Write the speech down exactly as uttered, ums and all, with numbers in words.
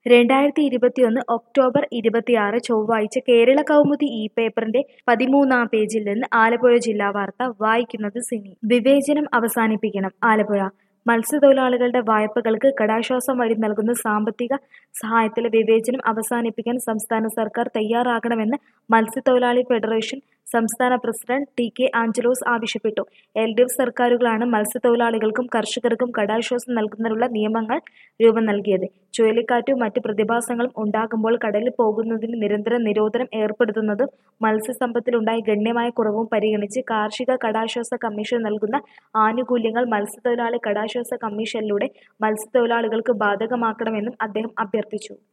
രണ്ടായിരത്തി ഇരുപത്തിയൊന്ന് ഒക്ടോബർ ഇരുപത്തിയാറ് ചൊവ്വാഴ്ച കേരള കൗമുദി ഈ പേപ്പറിന്റെ പതിമൂന്നാം പേജിൽ നിന്ന് ആലപ്പുഴ ജില്ലാ വാർത്ത വായിക്കുന്നത് സിനി. വിവേചനം അവസാനിപ്പിക്കണം ആലപ്പുഴ. മത്സ്യത്തൊഴിലാളികളുടെ വായ്പകൾക്ക് കടാശ്വാസം വഴി നൽകുന്ന സാമ്പത്തിക സഹായത്തിലെ വിവേചനം അവസാനിപ്പിക്കാൻ സംസ്ഥാന സർക്കാർ തയ്യാറാകണമെന്ന് മത്സ്യത്തൊഴിലാളി ഫെഡറേഷൻ സംസ്ഥാന പ്രസിഡന്റ് ടി കെ ആഞ്ചലോസ് ആവശ്യപ്പെട്ടു. എൽ ഡി എഫ് സർക്കാരുകളാണ് മത്സ്യത്തൊഴിലാളികൾക്കും കർഷകർക്കും കടാശ്വാസം നൽകുന്നതിനുള്ള നിയമങ്ങൾ രൂപം നൽകിയത്. ചുഴലിക്കാറ്റും മറ്റ് പ്രതിഭാസങ്ങളും ഉണ്ടാകുമ്പോൾ കടലിൽ പോകുന്നതിന് നിരന്തര നിരോധനം ഏർപ്പെടുത്തുന്നതും മത്സ്യസമ്പത്തിലുണ്ടായ ഗണ്യമായ കുറവും പരിഗണിച്ച് കാർഷിക കടാശ്വാസ കമ്മീഷൻ നൽകുന്ന ആനുകൂല്യങ്ങൾ മത്സ്യത്തൊഴിലാളി കടാശ്വാസ കമ്മീഷനിലൂടെ മത്സ്യത്തൊഴിലാളികൾക്ക് ബാധകമാക്കണമെന്നും അദ്ദേഹം അഭ്യർത്ഥിച്ചു.